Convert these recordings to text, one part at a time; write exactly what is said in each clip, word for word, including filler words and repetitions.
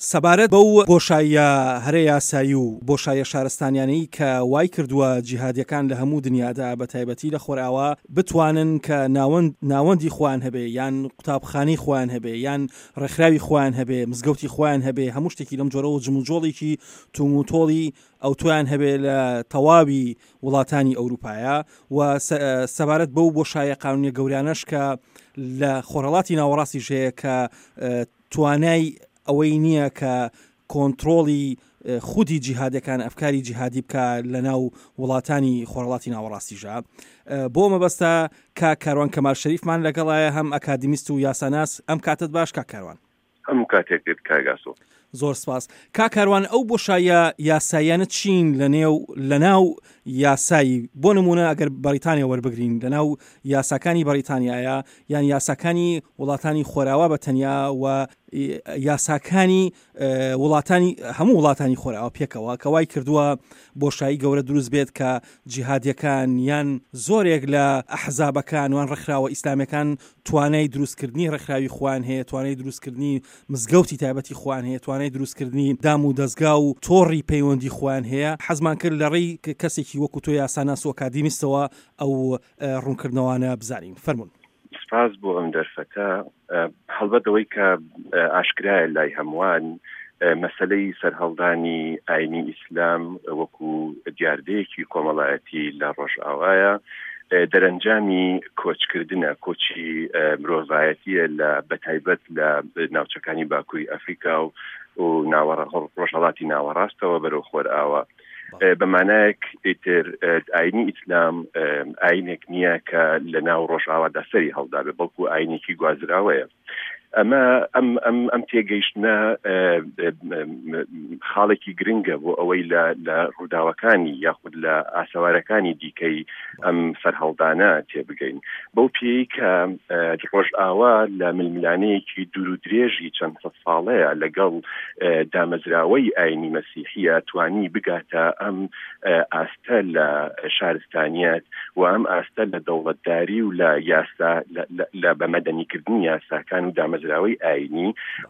سەبارەت بەو بۆشاییە هەرە یاسایی و بۆشاییە شارستانیانەی کە وای کردووە جیهادیەکان لە هەموو دنیادا بە تایبەتی لە خۆرئاوا بتوانن کە ناوەند ناوەندی خۆیان هەبێ یان قوتابخانەی خۆیان هەبێ یان ڕێکخراوی خۆیان هەبێ مزگەوتی خۆیان هەبێ هەموو شتێکی لەم جۆرەوە جموجۆڵێکی توموتۆڵی ئەو تویان هەبێ لە تەواوی وڵاتانی ئەوروپایە و سەبارەت بەو بۆشاییە قانونیە گەوریانەش کە لە خۆرهەڵاتی ناوەڕاستی ژەیە کە توانای ئەوەی نییە کە کۆنتترۆڵی خودی جیهادەکان ئەفکاری جیهادی بکە لە ناو وڵاتانی خۆرهەڵاتی ناوەڕاستیژە. بۆ مەبەستە کا کاروان کەمال شەریفمان لەگەڵایە هەم ئەکادمیست و یاساناس. ئەم کاتت باش کا کاروان. ئەم کاتێکت کاگاسۆ. زۆر سپاس. کا کاروان ئەو بۆشاییە یاساییانە چین لەنێو لە ناو یاسایی بۆ نمونە ئەگەر بەریتانیا وەربگرین لە ناو یاساکانی بەریتانیایە یان یاساکانی وڵاتانی خۆراوا بە تەنیا و یاساکانی وڵاتانی هەموو وڵاتانی خۆراوا پێکەوە کە وای کردووە بۆشایی گەورە دروست بێت کە جیهادیەکان یان زۆرێک لە ئەحزابەکان وان ڕێکخراوە ئیسلامەکان توانای دروستکردنی ڕێکخراوی خوان هەیە، توانای دروستکردنی مزگەوتی تایبەتی خوان هەیە، توانای دروستکردنی دام و دەستگا و تۆڕی پەیوەندی خوان هەیە. حەزمان کرد لە ڕێی کەسێکی وەکو تۆ یاساناس و ئەکادمیستەوە ئەو ڕوونکردنەوانە بزانین. فەرموون. سپاس بۆ ئەم دەرفەتە. هەڵبەتەوەی کە ئاشکرایە لای هەمووان مەسەلەی سەرهەڵدانی ئاینی ئیسلام وەکو دیاردەیەکی کۆمەڵایەتی لە ڕۆژئاوایە دەرەنجامی کۆچکردنە کۆچی مرۆڤایەتیە لە بەتایبەت لە ناوچەکانی باکووری ئەفریقا و ڕۆژهەڵاتی ناوەڕاستەوە بەرەو خۆرئاوا. بەمانایەک ئیتر ئاینی ئیسلام ئاینێک نییە کە لە ناو ڕۆژئاوادا سەری هەڵدا بێ، بەڵکو ئاینێکی گوازراوەیە. ئەمە ئەم ئەم ئەم تێگەیشتنە خاڵێکی گرنگە بۆ ئەوەی لە ڕووداوەکانی یاخود لە ئاسەوارەکانی دیکەی ئەم سەرهەڵدانە تێبگەین. بەو پێی کە ڕۆژئاوا لە ململانەیەکی دوور و درێژی چەند سەد ساڵەیە لەگەڵ دامەزراوەی ئاینی مەسیحیە توانی بگاتە ئەم ئاستە لە شارستانیەت و ئەم ئاستە لە دەوڵەتداری و لە یاسا لە بەمەدەنیکردنی یاساکان و دامەزراوەی ئاینی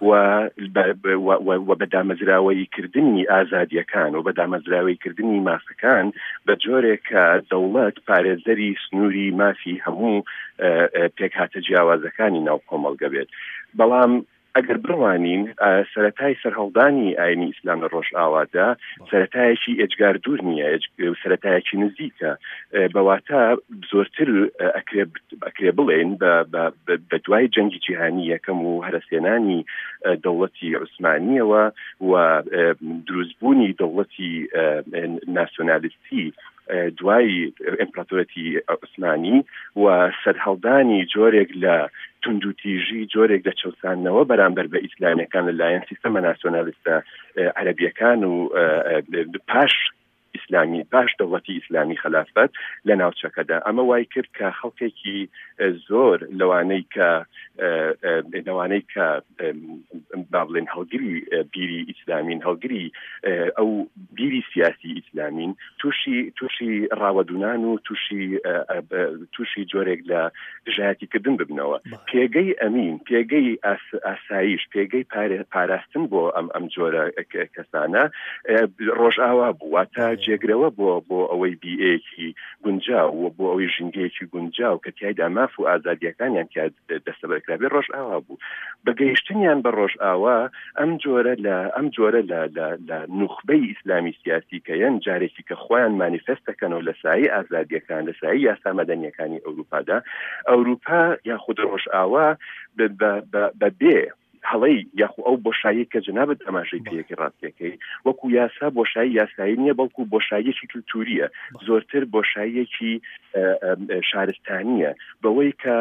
و بە دامەزراوەی کردنی ئازادیەکان و بە دامەزراوەی کردنی مافەکان بە جۆرێک کە دەوڵەت پارێزەری سنووری مافی هەموو پێکهاتە جیاوازەکانی ناو کۆمەڵگە بێت. بەڵام ئەگەر بڕوانین سەرەتای سەرهەڵدانی ئاینی ئیسلام لە ڕۆژئاوادا سەرەتایەکی ئێجگار دوور نییە، سەرەتایەکی نزیکە، بەواتە زۆرتر ئەکرێ بڵێن بە دوای جەنگی جیهانی یەکەم و هەرەسێنانی دەوڵەتی عوسمانیەوە و دروستبوونی دەوڵەتی ناسیۆنالیستی دوای ئیمپراتۆرەتی عوسمانی و سەرهەڵدانی جۆرێک لە توندوتیژی جۆرێک لە چەوسانەوە بەرامبەر بە ئیسلامیەکان لەلایەن سیستەمە ناسیۆنالیستە عەرەبیەکان و پاش ئیسلامی پاش دەوڵەتی ئیسلامی خلافەت لە ناوچەکەدا. ئەمە وای کرد کە خەڵکێکی زۆر لەوانەی کە لەوانەی کە با بڵێن هەڵگری بیری ئیسلامین، هەڵگری ئەو بیری سیاسی ئیسلامین تووشی تووشی ڕاوەدونان و تووشی تووشی جۆرێک لە ژایەتیکردن ببنەوە. پێگەی ئەمین، پێگەی ئاسایش، پێگەی پاراستن بۆ ئەم ئەم جۆرە کەسانە ڕۆژئاوا بوو، واتە جێگرەوە بۆ بۆ ئەوەی بیئەیەکی گونجاو و بۆ ئەوەی ژینگەیەکی گونجاو کە تیایدا ماف و ئازادیەکانیان تیا دەستەبەرکرابێ ڕۆژئاوا بوو. بەگەیشتنیان بە ڕۆژئاوا ئەم جۆرە لە ئەم جۆرە لە نوخبەی ئیسلامی سیاسی کە یەن جارێکی کە خۆیان مانیفێستەکەنەوە لە سایەی ئازادیەکان لە سایەی یاسا مەدەنیەکانی ئەوروپادا، ئەوروپا یاخود ڕۆژئاوا بە بێ هەڵەی یاخو ئەو بۆشایی کە جەنابەت ئەماژەی پێیەکی ڕاستیەکەی وەکو یاسا بۆشایی یاسایی نییە، بەڵکو بۆشاییەکی کلتوریە، زۆرتر بۆشاییەکی شارستانیە، بەوەی کە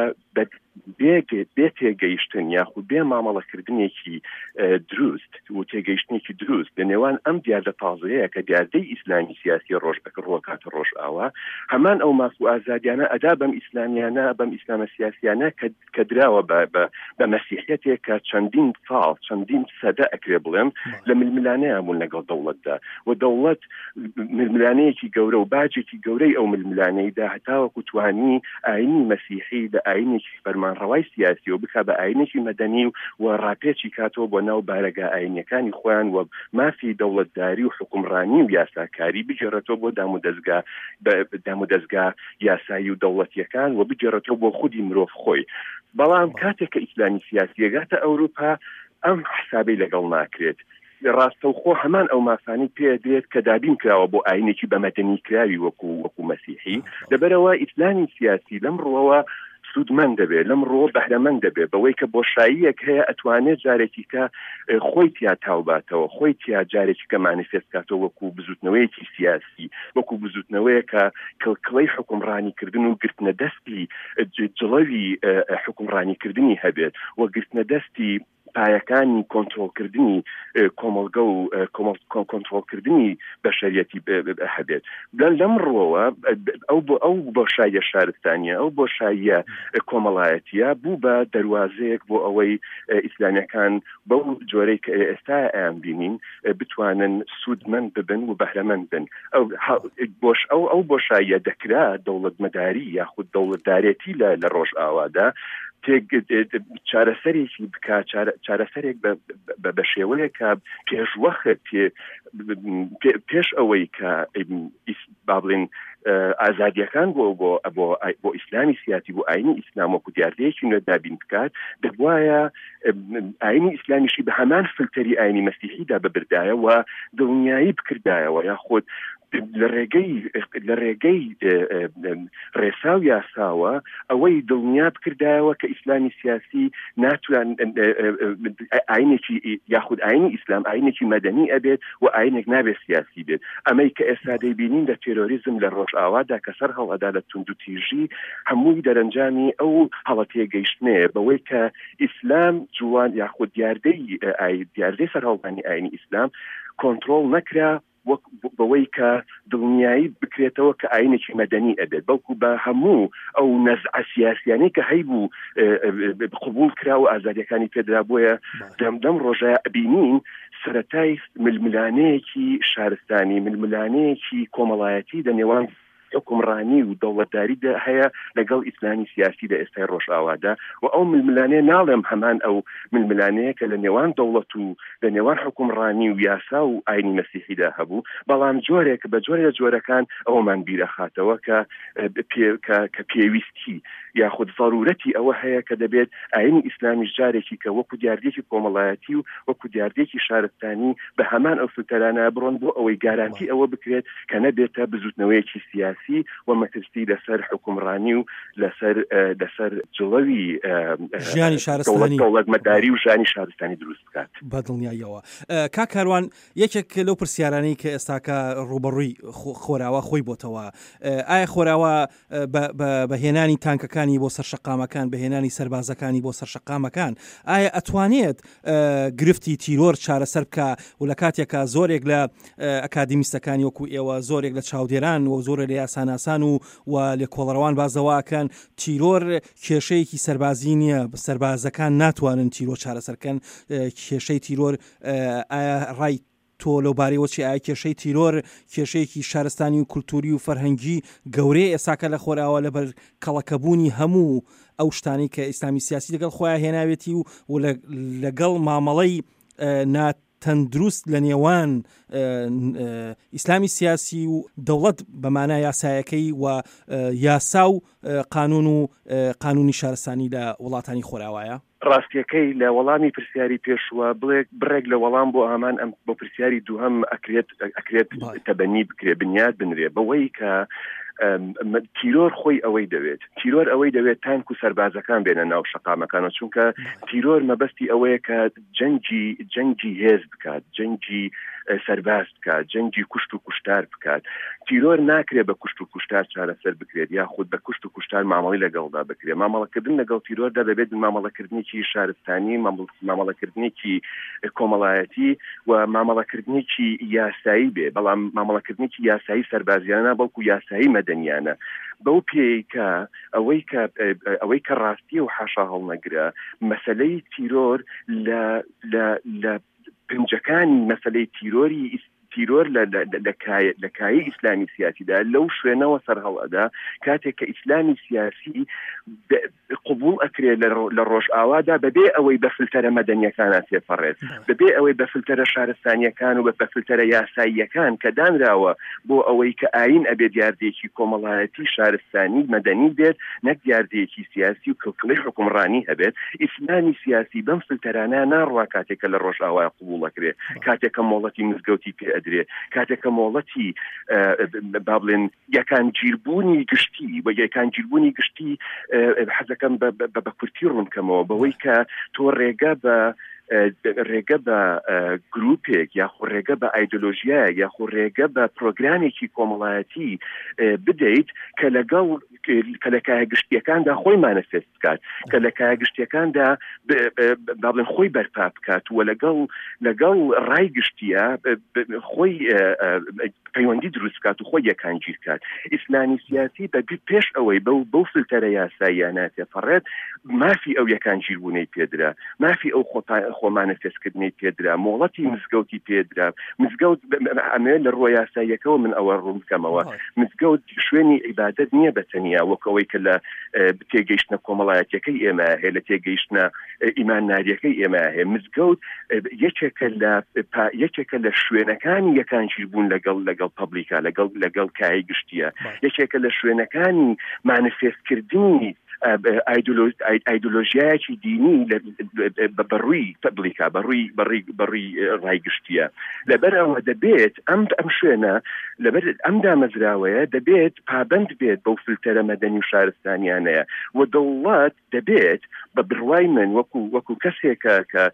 بێ تێگەیشتن یاخو بێ مامەڵەکردنێکی دروست و تێگەیشتنێکی دروست لە نێوان ئەم دیاردە تازەیە کە دیاردەی ئیسلامی سیاسی ڕۆکاتە ڕۆژئاوا هەمان ئەو ماف و ئازادیانە ئەدا بەم ئیسلامیانە بەم ئیسلامە سیاسیانە کە دراوە بە مەسیحیەتێک کە چەندین ساڵ چەندین سەدە ئەکرێ بڵێم لە ململانەیە بوون لەگەڵ دەوڵەتدا و دەوڵەت ململانەیەکی گەورە و باجێکی گەورەی ئەو ململانەیدا هەتاوەکو توانی ئاینی مەسیحی لە ئاینێکی فەرمان فەرمانڕەوای سیاسی و بکە بە ئاینێکی مەدەنی و ڕاپێچی کاتەوە بۆ ناو بارەگا ئاینیەکانی خۆیان و مافی دەوڵەتداری و حکومڕانی و یاساکاری بگێڕێتەوە بۆ دام و دەستگا دام و دەستگا یاسایی و دەوڵەتیەکان و بگێڕێتەوە بۆ خودی مرۆڤ خۆی. بەڵام کاتێک کە ئیسلامی سیاسی گاتە ئەوروپا ئەم حسابەی لەگەڵ ناکرێت. ڕاستەوخۆ هەمان ئەو مافانی پێدرێت کە دابین کراوە بۆ ئاینێکی بەمەدەنی کراوی وەکو وەکو مەسیحی. لەبەرەوە ئیسلامی سیاسی لەم ڕۆوە سودمەند دەبێت، لەم ڕۆ بەهرەمەند دەبێت بەوەی کە بۆشاییەک هەیە ئەتوانێت جارێکی کە خۆی تیا تاوباتەوە، خۆی تیا جارێکی کە مانیفێستکاتەوە وەکو بزوتنەوەیەکی سیاسی، وەکو بزوتنەوەیە کە کڵکڵەی حکومڕانیکردن و گرتنە دەستی جڵەوی حکومڕانیکردنی هەبێت و گرتنە دەستی پایەکانی کۆنتڕۆڵکردنی کۆمەڵگە و کۆنتڕۆڵکردنی بەشەریەتی هەبێت. لەم ڕۆوە ئەو بۆ ئەو بۆشاییە شارستانیە، ئەو بۆشاییە کۆمەڵایەتیە بوو بە دەواازەیەک بۆ ئەوەی ئیسلامیەکان بەو جۆرەی کە ئێستا ئەیان بینین بتوانن سودمەند ببن و بەهرەمەند بن. ئەو ئەو بۆشاییە دەکرا دەوڵەتمەداری یاخود دەوڵەتدارێتی لە ڕۆژ ئاوادا چارەسەرێکی بکە، چارەسەرێک بە شێوەیەکە پێشوەخت پێش ئەوەی کە با بڵێن ئازادیەکان بۆ بۆ بۆ ئیسلامی سیاسی بۆ ئاینی ئیسلام وەکو دیاردەیەکی نوێ دابین بکات، دەبوایە ئاینی ئیسلامیشی بە هەمان فلتەری ئاینی مەسیحیدا ببردایە و دڵنیایی بکردایەوە یاخود لە ڕێگەی لە ڕێگەی ڕێسا و یاساوە ئەوەی دڵنیا بکردایەوە کە ئیسلامی سیاسی ناتوان ئاینێکی یاخود ئاینی ئیسلام ئاینێکی مەدەنی ئەبێت و ئاینێک نابێت سیاسی بێت. ئەمەی کە ئێستا دەیبینین لە تێرۆریزم لە ڕۆژ ئاوادا کە سەر هەڵەدا لە تونند و تیژی هەمووی دەرەنجامی ئەو هەڵەتێگەیشتنەیە بەوەی کە ئیسلام جوان یاخود دیاردەی دیاردەی سەرهەڵدانی ئاینی ئیسلام کۆنتڕۆڵ نەکرا بەوەی کە دڵنیایی بکرێتەوە کە ئاینێکی مەدەنی ئەبێت، بەڵکو بە هەموو ئەو نەزع سیاسیانەی کە هەیبوو قبول کرا و ئازادیەکانی پێدرا بۆیە دەمدەم ڕۆژایە ئەبینین سەرەتای ململانەیەکی شارستانی، ململانەیەکی کۆمەڵایەتی لە نێوان حکومڕانی و دەوڵەتداریدا هەیە لەگەڵ ئیسلامی سیاسی لە ئێستای ڕۆژ ئاوادا و ئەو ململانەیە ناڵێم هەمان ئەو ململانەیە کە لە نێوان دەوڵەت و لە نێوان حکومڕانی و یاسا و ئاینی مەسیحیدا هەبوو، بەڵام جۆرێک بە جۆرە جۆرەکان ئەومان بیرەخاتەوە کە کە پێویستی یاخود ضرورەتی ئەوە هەیە کە دەبێت ئاینی ئیسلامیش جارێکی کە وەکو دیاردێکی کۆمەڵایەتی و وەکو دیاردێکی شارستانی بە هەمان ئەو فلتەرانە بڕۆن بۆ ئەوەی گارانتی ئەوە بکرێت کە نەبێتە بزوتنەوەیەکی سیاسی و مەترسی لەسەر حکومڕانی و لەسەر لەسەر جڵەوی ژیانی شارستانی دەوڵەتمەداری و ژیانی شارستانی دروست بکات. بەدڵنیاییەوە کا کاروان یەکێک لەو پرسیارانەی کە ئێستاکە ڕوبەڕووی خۆراوە خۆی بۆتەوە، ئایا خۆراوە بەهێنانی تانکەکانی بۆ سەرشەقامەکان، بەهێنانی سەربازەکانی بۆ سەرشەقامەکان، ئایا ئەتوانێت گرفتی تیرۆر چارەسەر بکە و لە کاتێکە زۆرێک لە ئەکادیمیستەکانی وەکو ئێوە زۆرێک لە چاودێران و زۆرە لە یاساناسان و و لە کۆڵەڕەوان بازەواکەن تیرۆر کێشەیەکی سەربازی نییە، سەربازەکان ناتوانن تیرۆر چارەسەرکەن، کێشەی تیرۆر ئایا ڕای تۆ لەو بارەیەوەچی ئایا کێشەی تیرۆر کێشەیەکی شارستانی و کولتوری و فەرهەنگی گەورەی ئێساکە لە خۆراوە لەبەر کەڵەکەبوونی هەموو ئەو شتانی کە ئیسلامی سیاسی لەگەڵ خۆیان هێناوێتی و لەگەڵ مامەڵەی نات تەندروست لە نێوان ئیسلامی سیاسی و دەوڵەت بەمانای یاسایەکەی و یاسا و قانون و قانونی شارستانی لە وڵاتانی خۆراوایە؟ ڕاستیەکەی لە وەڵامی پرسیاری پێشوە بڵێک بڕێک لە وەڵام بۆ ئامان ئەم بۆ پرسیاری دووهەم ئەکرێت ئەکرێت تەبەنی بکرێ بنیاد بنرێ بەوەی کە تیرۆر خۆی ئەوەی دەوێت تیرۆر ئەوەی دەوێت تانک و سەربازەکان بێنە ناو شەقامەکانەوە، چونکە تیرۆر مەبەستی ئەوەیە کە جەنگی جەنگی هێز بکات، جەنگی سەرباز بکات، جەنگی کوشت و کوشتار بکات. تیرۆر ناکرێت بە کوشت و کوشتار چارەسەر بکرێت یاخود بە کوشت و کوشتار مامەڵی لەگەڵدا بکرێت. مامەڵەکردن لەگەڵ تیرۆردا دەبێت مامەڵەکردنێکی شارستانی، مامەڵەکردنێکی کۆمەڵایەتی و مامەڵەکردنێکی یاسایی بێ، بەڵام مامەڵەکردنێکی یاسایی سەربازیانە بەڵکو یاسایی مەدەنیانە. بەو پێیکە ئەوەی کە ئەوەی کە ڕاستی و حاشا هەڵنەگرە مەسەلەی تیرۆر لە لە لە پنجەکانی مەسەلەی تیرۆری تیرۆر لە کایی ئیسلامی سیاسیدا لەو شوێنەوە سەرهەڵەدا کاتێک کە ئیسلامی سیاسی قبول ئەکرێت لە ڕۆژئاوادا بەبێ ئەوەی بە فلتەرە مەدەنیەکانە تێپەڕێت بەبێ ئەوەی بە فلتەرە شارستانیەکان و بە فلتەرە یاساییەکان کە دانراوە بۆ ئەوەی کە ئاین ئەبێت دیاردێکی کۆمەڵایەتی شارستانی مەدەنی بێت نەک دیاردێکی سیاسی و کڵکڵی حکومڕانی هەبێت ئیسلامی سیاسی بەم فلتەرانە ناڕوا کاتێکە لە ڕۆژئاوا قبول ئەکرێت کاتێکە مۆڵەتی مزگەوتی پێ ئەدرێ کاتێکە مۆڵەتی با بڵێن یەکان گیربوونی گشتی و یەکان گیربوونی گشتی حەزەکەم بە کورتی ڕوونکەمەوە بەوەی کە تۆ ڕێگە بە ڕێگە بە گروپێک یاخۆ ڕێگە بە ئایدۆلۆژیایە یاخۆ ڕێگە بە پرۆگرامیکی کۆمەڵایەتی بدەیت کە لەگەڵ کە لە کایە گشتیەکاندا خۆی مانەفێست بکات کە لە کایە گشتیەکاندا با بڵێن خۆی بەرپا بکات و لەگەڵ لەگەڵ ڕای گشتیە خۆی پەیوەندی دروست بکات و خۆی یەکان گیر بکات ئیسلامی سیاسی بە پێش ئەوەی بەو فلتەرە یاساییانە تێپەڕێت مافی ئەو یەکان گیربوونەی پێدرا مافی ئەو خۆمانە فێستکردنی پێدرا مۆڵەتی مزگەوتی پێدرا مزگەوت ئەمێ لە ڕۆی یاساییەکەەوە من ئەوە ڕوون بکەمەوە مزگەوت شوێنی عیبادەت نییە بەتەنیا وەکەوەی کە لە تێگەیشتنە کۆمەڵایەتیەکەی ئێمە هەیە لە تێگەیشتنە ئیمانداریەکەی ئێمە هەیە مزگەوت یەکێکە لە یەکێکە لە شوێنەکانی یەکان گیربوون لەگەڵ لەگەڵ پەبلیکا لەگەڵ لەگەڵ کای گشتیە یەکێکە لە شوێنەکانی مانیفێستکردنی ئایدۆلۆژیایەکی دینی بەڕووی پەبلیکا بەڕووی بەڕووی ڕایگشتیە لەبەرەوە دەبێت ئەم ئەم شوێنە لەبەر ئەم دامەزراوەیە دەبێت پابند بێت بەو فلتەرە مەدەنی و شارستانیانەیە و دەوڵات دەبێت بە بڕوای من وەکو وەکو کەسێکە کە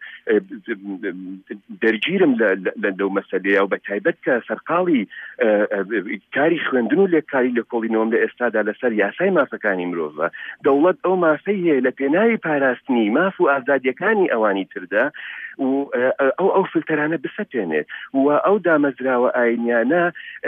دەرگیرم لەو مەسەلەیە و بە تایبەت کە سەرقاڵی کاری خوێندن و لێکاری لە کۆڵینەوەم لە ئێستادا لەسەر یاسای مافەکانی مرۆڤە دەوڵەت ئەو مافەی هەیە لە پێناوی پاراستنی ماف و ئازادیەکانی ئەوانی تردا و ئەو ئەو فلتەرانە بسەپێنێت و ئەو دامەزراوە ئاینیانە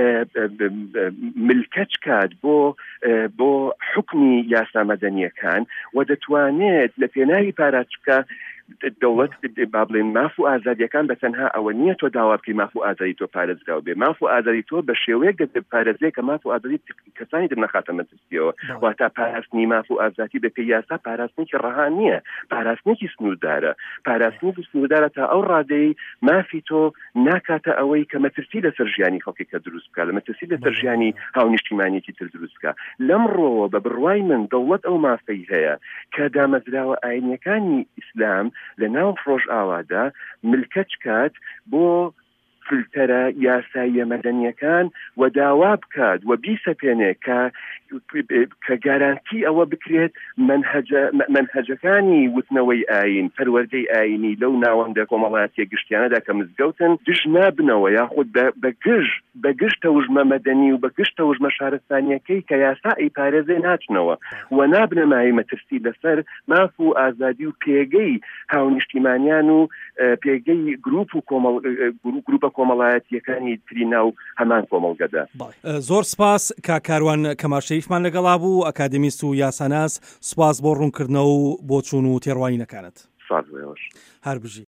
ملکەت کات بۆ بۆ حکمی یاسا مەدەنیەکان و دەتوانێت لە پێناوی پاراچکە دەوڵەت با بڵێن ماف و ئازادیەکان بە تەنها ئەوە نییە تۆ داوا بکەی ماف و ئازادی تۆ پارێزراو بێ ماف و ئازادی تۆ بە شێوەیەک دەبێت پارێزەیە کە ماف و ئازادی کەسانی تر نەخاتە مەترسیەوە واتە پاراستنی ماف و ئازادی بە پێی یاسا پاراستنێکی ڕەها نییە پاراستنێکی سنووردارە پاراستنێکی سنووردارە تا ئەو ڕادەی مافی تۆ ناکاتە ئەوەی کە مەترسی لەسەر ژیانی خەڵکێکە دروست بکات لە مەترسی لەسەر ژیانی هاونیشتیمانیەتی تر دروست بکات لەمڕۆوە بە بڕوای من دەوڵەت ئەو مافەی هەیە کە دامەزراوە ئاینیەکانی ئیسلام لە ناو ڕۆژئاوادا ملکەت کات بۆ فلتەرە یاساییە مەدەنیەکان و داوا بکات و بیسەپێنێ کە کە گارانتی ئەوە بکرێت منهەجەکانی وتنەوەی ئاین پەروەردەی ئاینی لەو ناوەندە کۆمەڵایەتیە گشتیانەدا کە مزگەوتن دژ نابنەوە یاخود بە گشت بە گشت تەوژمە مەدەنی و بە گشت تەوژمە شارستانیەکەی کە یاسا ئەیپارێزێ ناچنەوە و نابنەمای مەترسی لەسەر ماف و ئازادی و پێگەی هاونیشتیمانیان و پێگەی گروپ و گروپە کۆمەڵایەتیەکانی تری ناو هەمان کۆمەڵگەدا. زۆر سپاس کاکاروان کەماشەریفمان لەگەڵا بوو ئەکادمیست و یاساناس سپاس بۆ ڕوونکردنەوە و بۆ چوون و تێڕوانینەکانت. سپاس هەر بژی.